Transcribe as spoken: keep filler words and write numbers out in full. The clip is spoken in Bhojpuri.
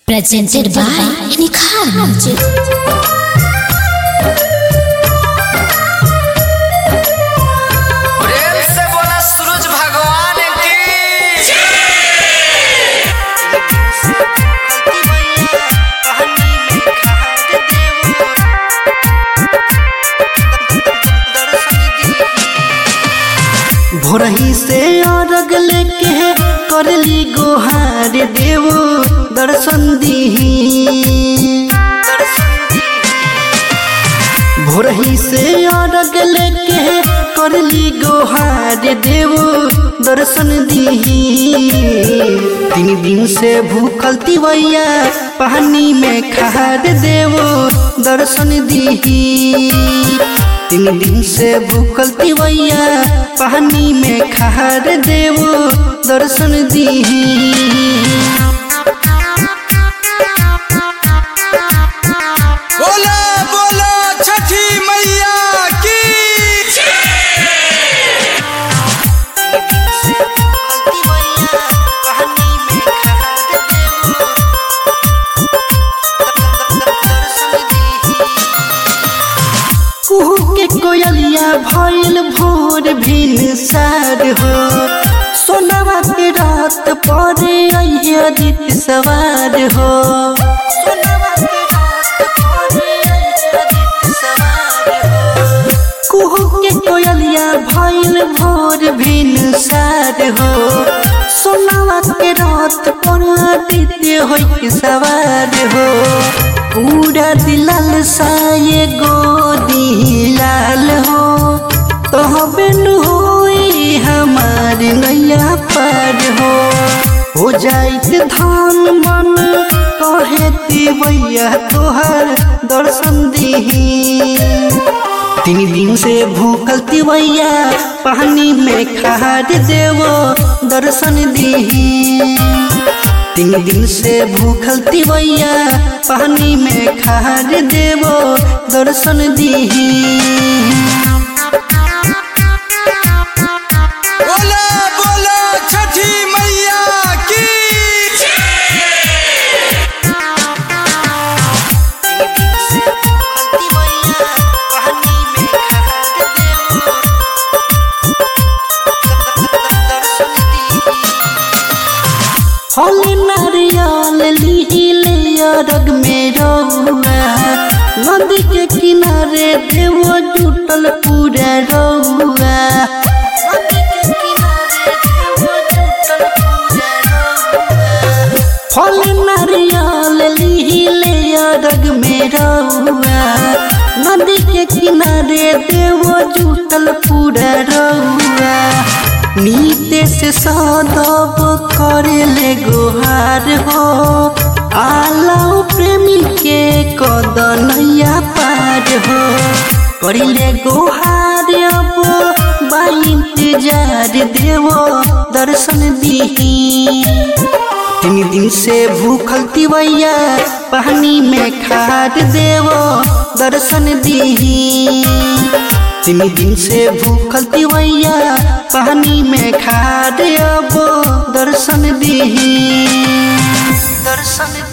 Presented by Nikhar Music. प्रेम से बोला सूरज भगवान की भोरही से अरग लेके करली गोहार देवो दर्शन दीही। भोरही से अरग लेके करली गोहार देवो दर्शन दीही। तीन दिन से भूखल तिवैया पानी में खार देवो दर्शन दीही। तीन दिन से भूखल तिवैया पानी में खार देवो दर्शन दीही। बोला बोला छठी मैया की कुहू के कोयलिया भइल भोर भिन सार हो। सोनवा के रात परे अइहे दित सवार हो। कुहू के कोयलिया भइल भोर भिन सार हो। सोनवा के रात परे दित होइ सवार हो। पूरा दिलाल साये गोदी लाल हो तो बिन होई हमार नैया पार हो। हो जाइत धान मन कहे तिवैया तोहर दर्शन दीही। तीन दिन से भूखल तिवैया पानी में खार देवो दर्शन दीही। तीन दिन से भूखल तिवैया पानी में खार देवो दर्शन दीही। बोला बोला छठी मैया की फल नारियल लीले अरग में रहुआ। नदी के किनारे देवो जुटल पूरा रहुआ। फल नारियल लीले अरग में रहुआ। नदी के किनारे देवो जुटल पूरा रहुआ। नीते से सदब करेले गोहार हो। आलाओ प्रेमी के कदनैया पार हो। करिले गोहार अब बा इंतजार देवो दर्शन दीही। तीन दिन से भूखल तिवैया पानी में खार देवो दर्शन दीही। तीन दिन से भूखल तिवैया पानी में खार अब दर्शन दीही। दर्शन